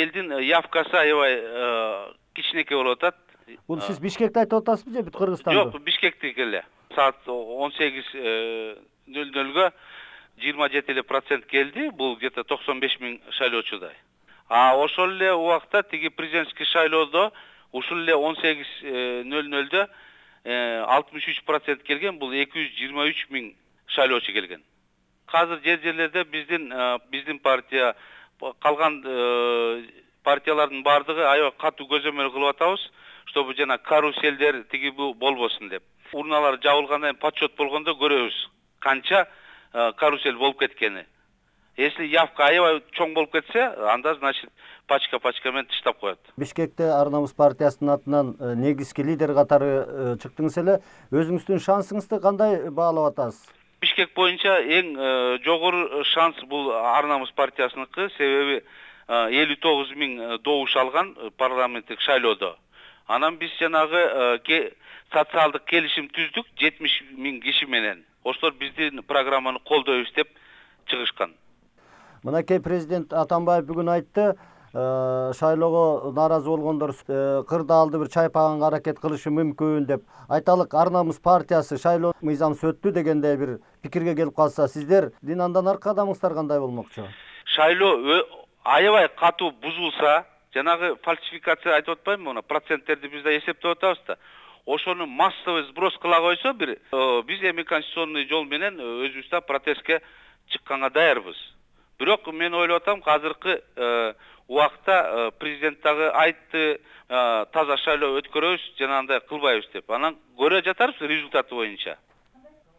элдин явкасы аябай кичинекей болуп атат. Бул сиз Бишкекти айтып атасызбы же бүт Кыргызстанды? Жок, Бишкектики эле. Саат 18:00-гө 27% келди. Бул где-то 95 000 шайлоочудай. А ошол эле убакта тиги президентский шайлоодо ушул эле 18:00-дө 63% келген. Бул 223 000 шайлоочу келген. Азыр жерлерде биздин партия калган партиялардын бардыгы аябай катуу көзөмөл кылып атабыз, чтобы жана каруселдер тиги болбосун деп. Урналар жабылгандан кийин подсчет болгондо көрөбүз канча карусел болуп кеткени. Если явка аябай чоң болуп кетсе, анда значит пачка менен тыштап коет. Бишкекте Ар Намыс партиясынын атынан негизги лидер катары чыктыңыз эле. Өзүңүздүн шансыңызды кандай баалап атасыз? Бишкек боюнча эң жогору шанс бул Ар Намыс партиясыныкы, себеби 59 000 добуш алган парламенттик шайлоодо. Анан биз жанагы социалдык келишим түздүк 70 000 киши менен. Ошолор биздин программаны колдойбуз деп чыгышкан. Мынакей президент Атамбаев бүгүн айтты, шайлоого нааразы болгондор кырдаалды бир чайпаганга аракет кылышы мүмкүн деп. Айталык, Ар Намыс партиясы шайлоо мыйзамсыз өттү дегендей бир пикирге келип калса, сиздердин андан аркы кадамыңыздар кандай болмокчу? Шайлоо аябай катуу бузулса, жанагы фальсификация айтып атпаймынбы, мына проценттерди биз да эсептеп атабыз да. Ошону массовый сброс кыла койсо биз эми конституционный жол менен өзүбүз протестке чыкканга даярбыз. Бирок мен ойлоп атам, азыркы убакта президент дагы айтты, таза шайлоо өткөрөбүз, жанагындай кылбайбыз деп. Анан көрө жатарбыз результаты боюнча.